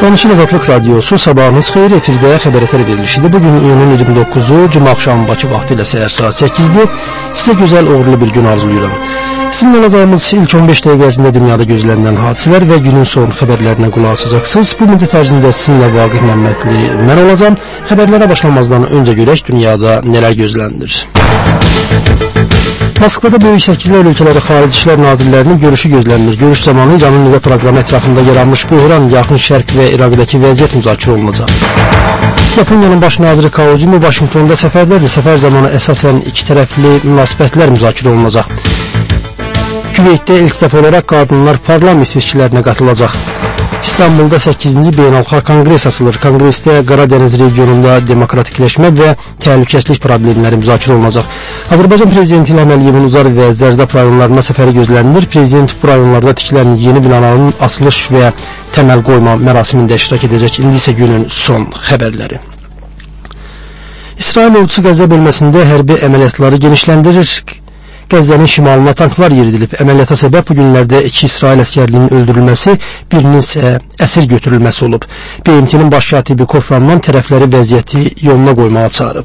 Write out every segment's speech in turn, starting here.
Danışıq Azadlıq Radiosu sabahınız xeyir, efirdə xəbər ətər verilişidir. Bugün iyunun 29-u Cuma axşamı Bakı vaxtı ilə səhər saat 8-dir. Sizə gözəl, uğurlu bir gün arzulayıram. Sizin olacağımız ilk 15 dəqiqə ərzində dünyada gözlənilən hadisələr və günün son xəbərlərinə qulaq asacaqsınız. Bu müddət ərzində sizinlə Vaqif Məmmədli mən olacağım. Xəbərlərə başlamazdan öncə görək dünyada nələr gözlənilir. Moskvada Böyük 8-lər ölkələri Xarici İşlər Nazirlərinin görüşü gözlənilir. Görüş zamanı İranın nüvə proqramı ətrafında yaranmış böhran, Yaxın Şərq və İraqdakı vəziyyət müzakirə olunacaq. Yaponiyanın baş naziri Kaojimi Vaşinqtonda səfərdədir. Səfər zamanı əsasən iki tərəfli münasibətlər müzakirə olunacaq. Küveytdə ilk dəfə olaraq qadınlar parlament seçkilərinə qatılacaq. İstanbulda 8-ci Beynəlxalq Konqres açılır. Konqresdə Qaradəniz regionunda demokratikləşmə və təhlükəsizlik problemləri müzakirə olunacaq. Azərbaycan Prezidenti İlham Əliyevin Uzar və Zərdab rayonlarına səfəri gözlənilir. Prezident bu rayonlarda tikilən yeni binaların açılış və təməl qoyma mərasimində iştirak edəcək. İndi isə günün son xəbərləri. İsrail ordusu Qəzza bölməsində hərbi əməliyyatları genişləndirir. Qəzzənin şimalına tanklar yeridilib. Əməliyyata səbəb bu günlərdə 2 İsrail əskərlinin öldürülməsi, birinin isə əsir götürülməsi olub. BMT-nin baş katibi Kofi Annan tərəfləri vəziyyəti yoluna qoymağa çağırıb.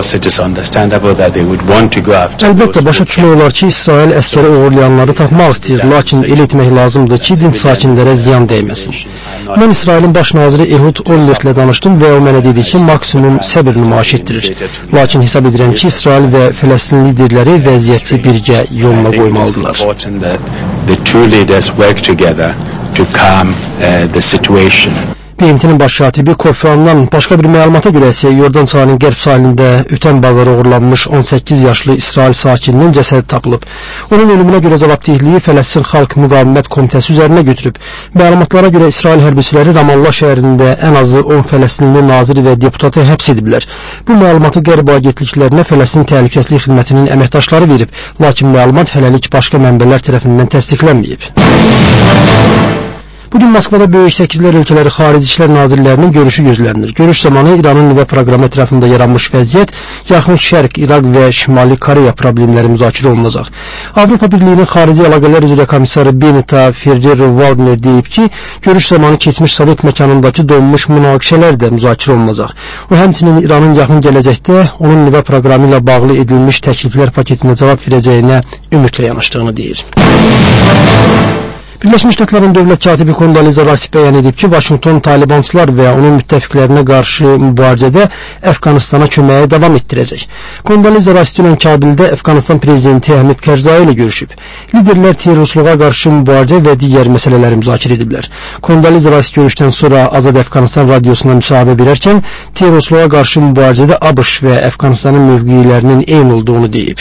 Əlbəttə, başa düşmək olar ki, İsrail əskəri uğurlayanları tapmaq istəyir, lakin elə etmək lazımdır ki, dinc sakinlərə ziyan dəyməsin. Mən İsrailin baş naziri Ehud Olmertlə danışdım və o mənə dedi ki, maksimum səbir nümayiş etdirir. Lakin hesab edirəm ki, İsrail və Fələstin liderləri vəziyyəti birgə yoluna qoymalıdırlar. BMT-nin baş katibi Kofi Annan başqa bir məlumata görə isə Yordan çayının qərb sahilində ötən bazara uğurlanmış 18 yaşlı İsrail sakininin cəsədi tapılıb. Onun ölümünə görə cavabdehliyi Fələstin Xalq Müqavimət Komitəsi üzərinə götürüb. Məlumatlara görə İsrail hərbçiləri Ramallah şəhərində ən azı 10 Fələstinli naziri və deputatı həbs ediblər. Bu məlumatı qərb agentliklərinə Fələstin Təhlükəsizlik Xidmətinin əməkdaşları verib, lakin məlumat hələlik başqa mənbələr tərəfindən təsdiqlənməyib. Bugün Moskvada Böyük 8-lər ölkələri Xarici İşlər Nazirlərinin görüşü gözlənilir. Görüş zamanı İranın nüvə proqramı ətrafında yaranmış vəziyyət, Yaxın Şərq, İraq və Şimali Koreya problemləri müzakirə olunacaq. Avropa Birliyinin Xarici Əlaqələr üzrə komissarı Benita Ferrero-Waldner deyib ki, görüş zamanı keçmiş Sovet məkanındakı donmuş münaqişələr də müzakirə olunacaq. O həmçinin İranın yaxın gələcəkdə onun nüvə proqramı ilə bağlı edilmiş təkliflər paketinə cavab verəcəyinə ümidlə yanaşdığını deyir. Birləşmiş Ştatların dövlət katibi Kondoliza Rice bəyan edib ki, Vaşinqton Talibançılar və onun müttəfiqlərinə qarşı mübarizədə Əfqanistana köməyi davam etdirəcək. Kondoliza Rice dünən Kabildə Əfqanistan prezidenti Hamid Karzai ilə görüşüb. Liderlər terrorçuluğa qarşı mübarizə və digər məsələləri müzakirə ediblər. Kondoliza Rice görüşdən sonra Azad Əfqanistan radiosuna müsahibə verərkən terrorçuluğa qarşı mübarizədə ABŞ və Əfqanistanın mövqelərinin eyni olduğunu deyib.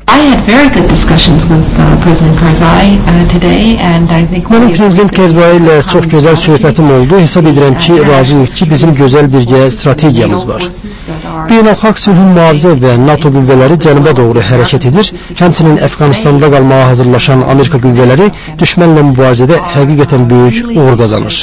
Mənim Prezident Karzai ilə çox gözəl söhbətim oldu. Hesab edirəm ki, razıyıq ki, bizim gözəl birgə strategiyamız var. Beynəlxalq sülhün mühafizə və NATO qüvvələri cənuba doğru hərəkət edir. Həmçinin Əfqanistanda qalmağa hazırlaşan Amerika qüvvələri düşmənlə mübarizədə həqiqətən böyük uğur qazanır.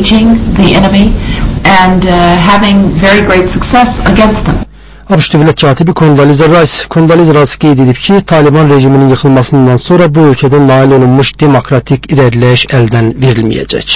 ABŞ dövlət katibi Kondoliza Rice qeyd edib ki, Taliban rejiminin yıxılmasından sonra bu ölkədə nail olunmuş demokratik irəliləyiş əldən verilməyəcək.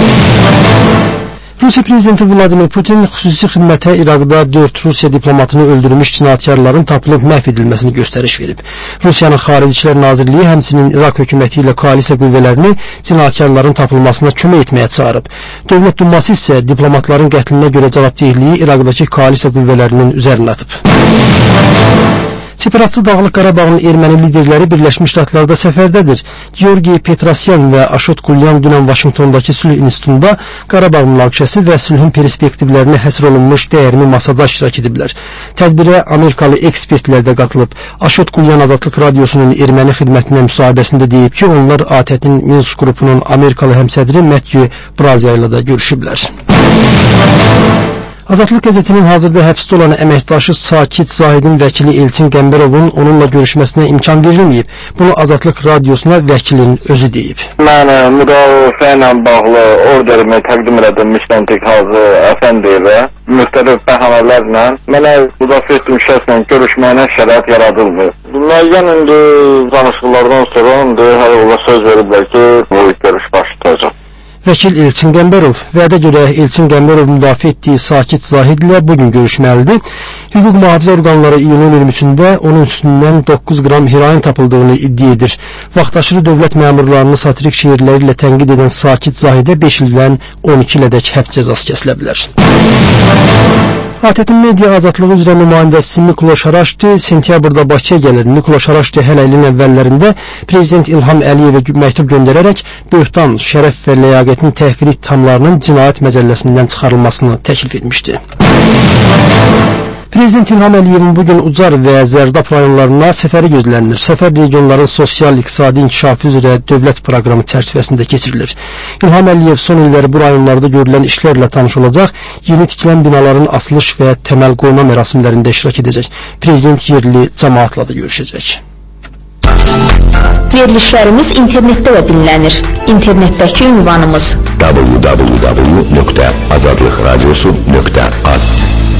Rusiya prezidenti Vladimir Putin xüsusi xidmətə İraqda 4 Rusiya diplomatını öldürmüş cinayətkarların tapılıb məhv edilməsini göstəriş verib. Rusiyanın Xarici İşlər Nazirliyi həmçinin İraq hökuməti ilə koalisiya qüvvələrini cinayətkarların tapılmasına kömək etməyə çağırıb. Dövlət Duması isə diplomatların qətlinə görə cavabdehliyi İraqdakı koalisiya qüvvələrinin üzərinə atıb. Separatçı Dağlıq Qarabağın erməni liderləri Birləşmiş Ştatlarda səfərdədir. Georgi Petrosyan və Aşot Kulyan dünən Vaşinqtondakı Sülh İnstitutunda Qarabağ münaqişəsi və sülhün perspektivlərinə həsr olunmuş dəyərli masada iştirak ediblər. Tədbirə Amerikalı ekspertlər də qatılıb. Aşot Kulyan Azadlıq Radiosunun erməni xidmətinə müsahibəsində deyib ki, onlar ATƏT-in Minsk qrupunun Amerikalı həmsədri Matthew Brazia ilə də görüşüblər. Azadlıq qəzetinin hazırda həbsdə olan əməkdaşı Sakit Zahidin vəkili Elçin Qəmbərovun onunla görüşməsinə imkan verilməyib. Bunu Azadlıq Radiosuna vəkilin özü deyib. Mən müdafiə ilə bağlı orderimi təqdim elədim müstəntiq Hacı Əfəndiyevə. Müxtəlif bəhanələrlə mənə müdafiə etdiyim şəxslə görüşməyinə şərait yaradıldı. Müəyyən danışıqlardan sonra hər ola söz veriblər ki, bu görüş başlayacaq. Vəkil Elçin Qəmbərov vədə görə Elçin Qəmbərov müdafiə etdiyi Sakit Zahid ilə bugün görüşməlidir. Hüquq mühafizə orqanları iyunun 23-də onun üstündən 9 qram heroin tapıldığını iddia edir. Vaxtaşırı dövlət məmurlarını satirik şeirləri ilə tənqid edən Sakit Zahidə 5 ildən 12 ilədək həbs cəzası kəsilə bilər. ATƏT-in media azadlığı üzrə nümayəndəsi Mikloş Araşdi sentyabrda Bakıya gəlir. Mikloş Araşdi hələ ilin əvvəllərində Prezident İlham Əliyevə məktub göndərərək böhtan, şərəf və ləyaqətin təhqiri ittihamlarının cinayət məcəlləsindən çıxarılmasını təklif etmişdi. Prezident İlham Əliyevin bugün Ucar və Zərdab rayonlarına səfəri gözlənilir. Səfər regionların sosial-iqtisadi inkişafı üzrə dövlət proqramı çərçivəsində keçirilir. İlham Əliyev son illəri bu rayonlarda görülən işlərlə tanış olacaq, yeni tikilən binaların açılış və təməl qoyma mərasimlərində iştirak edəcək. Prezident yerli cəmaatla da görüşəcək. Verilişlərimiz internetdə də dinlənir. İnternetdəki ünvanımız www.azadlıqradiosu.az.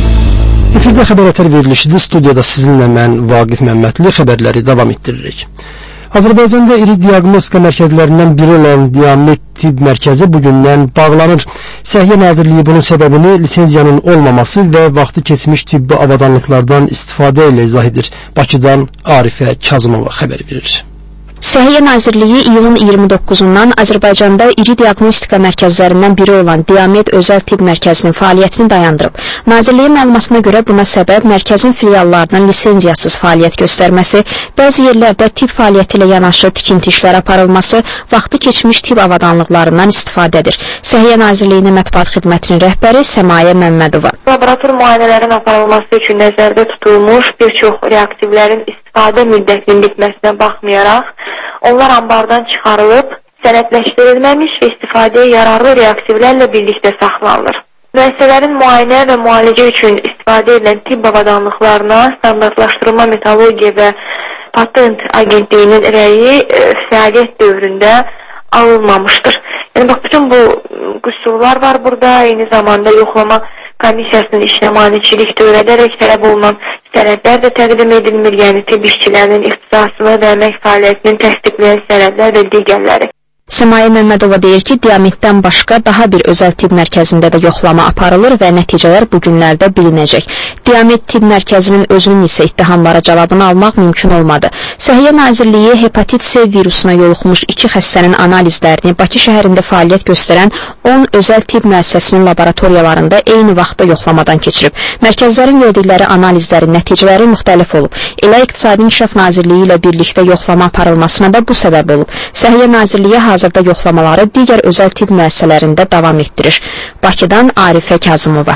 Efirdə xəbər ətər verilişidir. Studiyada sizinlə mən Vaqif Məmmədli xəbərləri davam etdiririk. Azərbaycanda iri diaqnostika mərkəzlərindən biri olan Diamet Tibb Mərkəzi bugündən bağlanır. Səhiyyə Nazirliyi bunun səbəbini lisenziyanın olmaması və vaxtı keçmiş tibbi avadanlıqlardan istifadə ilə izah edir. Bakıdan Arifə Kazımova xəbər verir. Səhiyyə Nazirliyi iyunun 29-dan Azərbaycanda iri diaqnostika mərkəzlərindən biri olan Diamet Özəl Tibb Mərkəzinin fəaliyyətini dayandırıb. Nazirliyin məlumatına görə buna səbəb mərkəzin filiallarının lisenziyasız fəaliyyət göstərməsi, bəzi yerlərdə tibb fəaliyyəti ilə yanaşı tikinti işləri aparılması, vaxtı keçmiş tibb avadanlıqlarından istifadədir. Səhiyyə Nazirliyinin mətbuat xidmətinin rəhbəri Səmayə Məmmədova. Laborator müayinələrin aparılması üçün nəzərdə tutulmuş bir çox reaktivlərin istifadə müddətinin bitməsinə baxmayaraq, onlar ambardan çıxarılıb, sənədləşdirilməmiş və istifadəyə yararlı reaktivlərlə birlikdə saxlanılır. Müəssisələrin müayinə və müalicə üçün istifadə edilən tibb avadanlıqlarına standartlaşdırılma metodologiya və patent agentliyinin rəyi fəaliyyət dövründə alınmamışdır. Yəni, bax, bütün bu qüsurlar var burada, eyni zamanda yoxlama komissiyasının işinə maneçilik törədərək tələb olunan sənədlər də təqdim edilmir, yəni tibb işçilərinin ixtisasını və əmək fəaliyyətinin təsdiqləyən sənədlər və digərləri. Səmayə Məmmədova deyir ki, Diametdən başqa daha bir özəl tibb mərkəzində də yoxlama aparılır və nəticələr bu günlərdə bilinəcək. Diamet tibb mərkəzinin özünün isə ittihamlara cavabını almaq mümkün olmadı. Səhiyyə Nazirliyi hepatit C virusuna yoluxmuş 2 xəstənin analizlərini Bakı şəhərində fəaliyyət göstərən 10 özəl tibb müəssisəsinin laboratoriyalarında eyni vaxtda yoxlamadan keçirib. Mərkəzlərin verdikləri analizlərin nəticələri müxtəlif olub. Elə İqtisadi İnkişaf Nazirliyi ilə birlikdə yoxlama aparılmasına da bu səbəb olub. Səhiyyə Nazirliyi hazırda yoxlamaları digər özəl tibb müəssisələrində davam etdirir. Bakıdan Arifə Kazımova.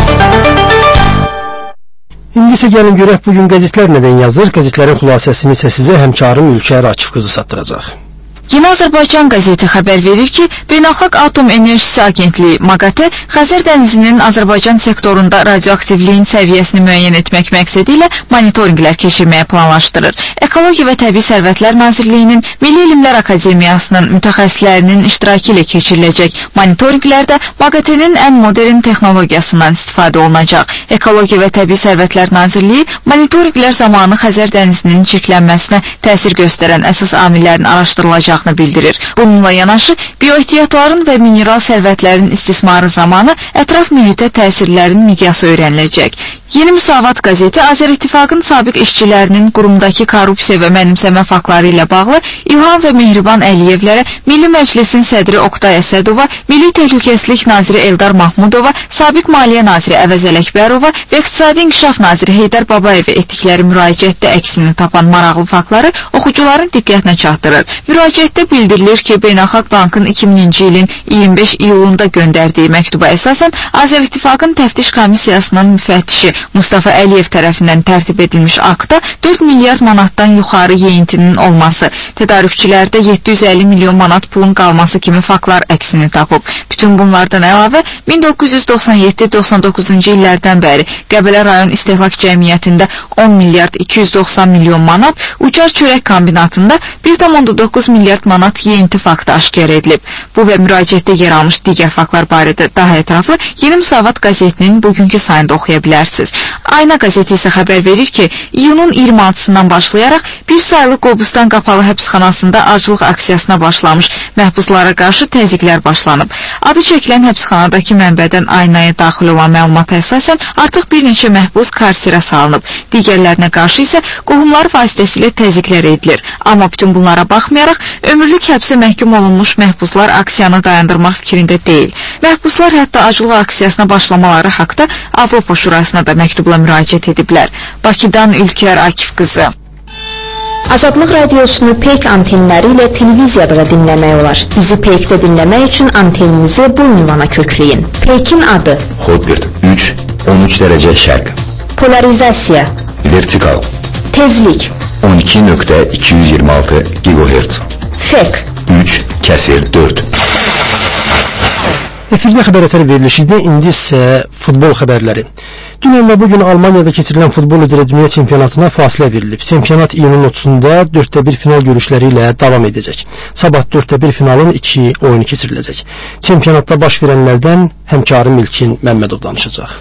İndi isə gəlin görək bugün qəzetlər nədən yazır. Qəzetlərin xülasəsini isə sizə həmkarım Ülkər Akif qızı çatdıracaq. Yeni Azərbaycan qəzeti xəbər verir ki, Beynəlxalq Atom Enerjisi Agentliyi MAQATE Xəzər dənizinin Azərbaycan sektorunda radioaktivliyin səviyyəsini müəyyən etmək məqsədi ilə monitorinqlər keçirməyə planlaşdırır. Ekologiya və Təbii Sərvətlər Nazirliyinin Milli Elmlər Akademiyasının mütəxəssislərinin iştirakı ilə keçiriləcək monitorinqlərdə MAQATE-nin ən modern texnologiyasından istifadə olunacaq. Ekologiya və Təbii Sərvətlər Nazirliyi monitorinqlər zamanı Xəzər dənizinin çirklənməsinə təsir göstərən əsas amillərin araşdırılacaq bildirir. Bununla yanaşı, bioehtiyatların və mineral sərvətlərin istismarı zamanı ətraf mühitə təsirlərin miqyası öyrəniləcək. Yeni Müsavat qəzeti Azər-İttifaqın sabiq işçilərinin qurumdakı korrupsiya və mənimsəmə faktları ilə bağlı İlham və Mehriban Əliyevlərə Milli Məclisin sədri Oqtay Əsədova, Milli Təhlükəsizlik naziri Eldar Mahmudova, sabiq Maliyyə naziri Əvəz Ələkbərova və İqtisadi İnkişaf naziri Heydər Babayevə etdikləri müraciətdə əksini tapan maraqlı faktları oxucuların diqqətinə çatdırır. Müraciətdə bildirilir ki, Beynəlxalq Bankın 2000-ci ilin 25 iyulunda göndərdiyi məktuba əsasən Azər-İttifaqın təftiş komissiyasının müfəttişi Mustafa Əliyev tərəfindən tərtib edilmiş aktda 4 milyard manatdan yuxarı yeyintinin olması, tədarükçülərdə 750 milyon manat pulun qalması kimi faktlar əksini tapıb. Bütün bunlardan əlavə 1997-99-cu illərdən bəri Qəbələ rayon İstehlak Cəmiyyətində 10 milyard 290 milyon manat, Ucar çörək kombinatında 1,9 milyard milyard manat yeyinti faktı aşkar edilib. Bu və müraciətdə yer almış digər faktlar barədə daha ətraflı Yeni Müsavat qəzetinin bugünkü sayında oxuya bilərsiniz. Ayna qəzeti isə xəbər verir ki, iyunun 26-sından başlayaraq bir saylı Qobustan qapalı həbsxanasında aclıq aksiyasına başlamış məhbuslara qarşı təzyiqlər başlanıb. Adı çəkilən həbsxanadakı mənbədən Aynaya daxil olan məlumata əsasən artıq bir neçə məhbus karsirə salınıb. Digərlərinə qarşı isə qohumları vasitəsilə təzyiqlər edilir. Amma bütün bunlara baxmayaraq, ömürlük həbsə məhkum olunmuş məhbuslar aksiyanı dayandırmaq fikrində deyil. Məhbuslar hətta aclıq aksiyasına başlamaları haqda Avropa Şurasına da məktubla müraciət ediblər. Bakıdan Ülkər Akif qızı. Azadlıq radiosunu Peyk antenləri ilə televiziyada da dinləmək olar. Bizi Peykdə dinləmək üçün anteninizi bu ünvana kökləyin. Peykin adı Hotbird 3, 13 dərəcə şərq. Polarizasiya Vertikal Tezlik 12.226 GHz. Fek 3/4. Efirdə xəbərətər verilişində indi isə futbol xəbərləri. Dünən və bugün Almaniyada keçirilən futbol üzrə dünya çempionatına fasilə verilib. Çempionat iyunun 30-da 4-1 final görüşləri ilə davam edəcək. Sabah 4-1 finalın 2 oyunu keçiriləcək. Çempionatda baş verənlərdən həmkarım İlkin Məmmədov danışacaq.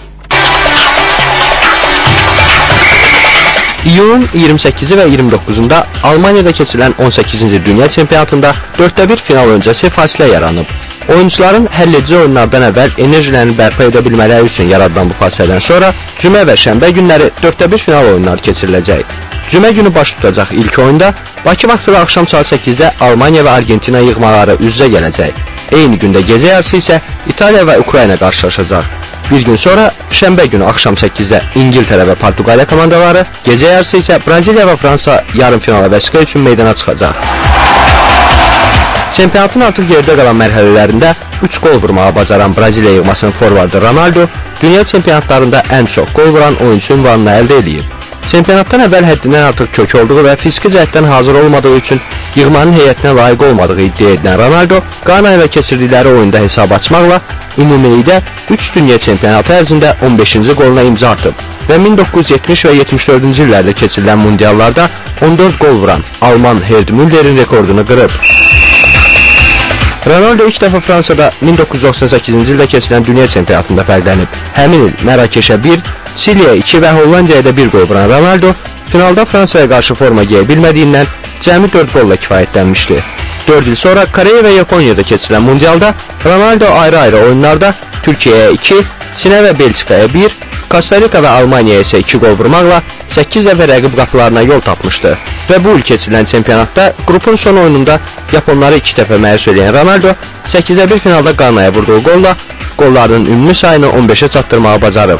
İyunun 28-i və 29-unda Almaniyada keçirilən 18-ci dünya çempionatında 4-1 final öncəsi fasilə yaranıb. Oyuncuların həlledici oyunlardan əvvəl enerjilərini bərpa edə bilmələri üçün yaradılan bu fasilədən sonra cümə və şənbə günləri 4-1 final oyunları keçiriləcək. Cümə günü baş tutacaq ilk oyunda Bakı vaxtı axşam saat 8-də Almaniya və Argentina yığmaları üz-üzə gələcək. Eyni gündə gecə yarısı isə İtaliya və Ukrayna qarşılaşacaq. Bir gün sonra şənbə günü axşam 8-də İngiltərə və Portuqaliya komandaları, gecə yarısı isə Braziliya və Fransa yarım finala vəsiqə üçün meydana çıxacaq. Çempionatın artıq yerdə qalan mərhələlərində 3 qol vurmağa bacaran Braziliya yığmasının forvardı Ronaldo, dünya çempionatlarında ən çox qol vuran oyuncu ünvanını əldə edib. Çempionatdan əvvəl həddindən artıq kök olduğu və fiziki cəhətdən hazır olmadığı üçün yığmanın heyətinə layiq olmadığı iddia edilən Ronaldo, Qana ilə keçirdikləri oyunda hesab açmaqla ümumilikdə 3 dünya çempionatı ərzində 15-ci qoluna imza atıb və 1970 və 74-cü illərdə keçirilən mundiallarda 14 qol vuran Alman Gerd Müller'in rekordunu qırıb. Ronaldo ilk dəfə Fransada 1998-ci ildə keçirilən dünya çempionatında fərqlənib. Həmin il Mərakeşə 1, Siliyə 2 və Hollandiyaya da 1 qol vuran Ronaldo finalda Fransaya qarşı forma giyə bilmədiyindən cəmi 4 qolla kifayətlənmişdi. 4 il sonra Koreya və Yaponiyada keçirilən mundialda Ronaldo ayrı-ayrı oyunlarda Türkiyəyə 2, Çinə və Belçikaya 1, Kosta-Rika və Almaniyaya isə 2 qol vurmaqla 8 dəfə rəqib qapılarına yol tapmışdı. Və bu il keçirilən çempionatda qrupun son oyununda Yaponları 2 dəfə məyus edən Ronaldo 8-1 finalda Qanaya vurduğu qolla qollarının ümumi sayını 15-ə çatdırmağı bacarıb.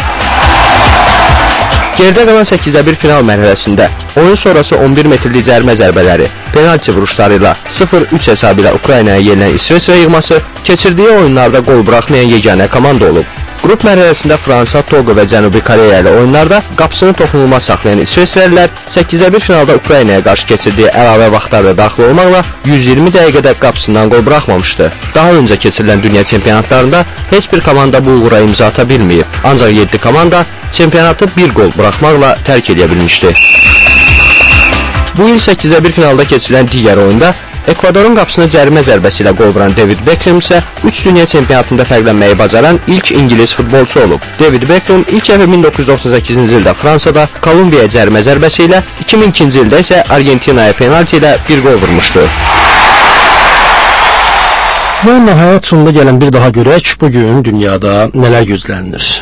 Gerdə qalan 8-1 final mərhələsində oyun sonrası 11 metrlik cərimə zərbələri, penalti vuruşları ilə 0-3 hesabı ilə Ukraynaya yenilən İsveçrə yığması keçirdiyi oyunlarda qol buraxmayan yeganə komanda olub. Qrup mərhələsində Fransa, Togo və Cənubi Koreya ilə oyunlarda qapısını toxunulmaz saxlayan İsveçrəlilər 8-1 finalda Ukraynaya qarşı keçirdiyi əlavə vaxtlarda daxil olmaqla 120 dəqiqədə qapısından qol buraxmamışdı. Daha öncə keçirilən dünya çempionatlarında heç bir komanda bu uğura imza ata bilməyib. Ancaq 7 komanda çempionatı bir qol buraxmaqla tərk edə bilmişdi. Bu il 8-1 finalda keçirilən digər oyunda Ekvadorun qapısına cərimə zərbəsi ilə qol vuran David Beckham isə 3 dünya çempionatında fərqlənməyi bacaran ilk İngilis futbolçu olub. David Beckham ilk dəfə 1998-ci ildə Fransada Kolumbiyaya cərimə zərbəsi ilə, 2002-ci ildə isə Argentinaya penalti ilə bir qol vurmuşdu. Və nəhayət sonunda gələn bir daha görək, bugün dünyada nələr gözlənilir.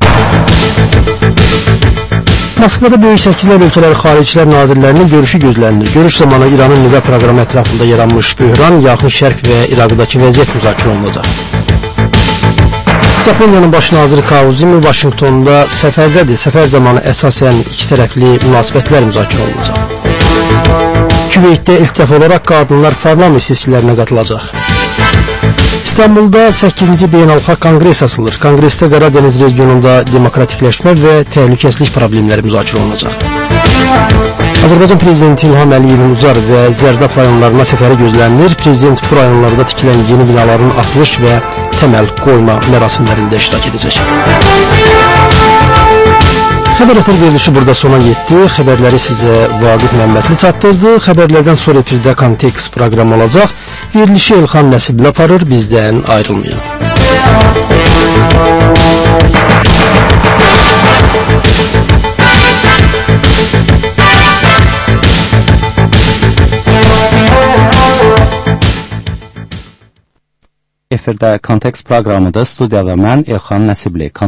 Moskvada Böyük Səkizlər Ölkələri Xaricilər Nazirlərinin görüşü gözlənilir. Görüş zamanı İranın nüvə proqramı ətrafında yaranmış böhran, Yaxın Şərq və İraqdakı vəziyyət müzakirə olunacaq. Yaponiyanın baş naziri Kaozimi Vaşinqtonda səfərdədir. Səfər zamanı əsasən iki tərəfli münasibətlər müzakirə olunacaq. Küveytdə ilk dəfə olaraq qadınlar parlament seçkilərinə qatılacaq. İstanbulda 8-ci beynəlxalq konqres açılır. Konqresdə Qaradəniz regionunda demokratikləşmə və təhlükəsizlik problemləri müzakirə olunacaq. Azərbaycan Prezidenti İlham Əliyevin Ucar və Zərdab rayonlarına səfəri gözlənilir. Prezident bu rayonlarda tikilən yeni binaların açılış və təməl qoyma mərasimlərində iştirak edəcək. Xəbər ətir verilişi burada sona yetdi. Xəbərləri sizə Vaqif Məmmədli çatdırdı. Xəbərlərdən sonra efirdə Kontekst proqramı olacaq. Verilişi Elxan Nəsibli aparır. Bizdən ayrılmayın. Efirdə Kontekst proqramıdır. Studiyada mən Elxan Nəsibli.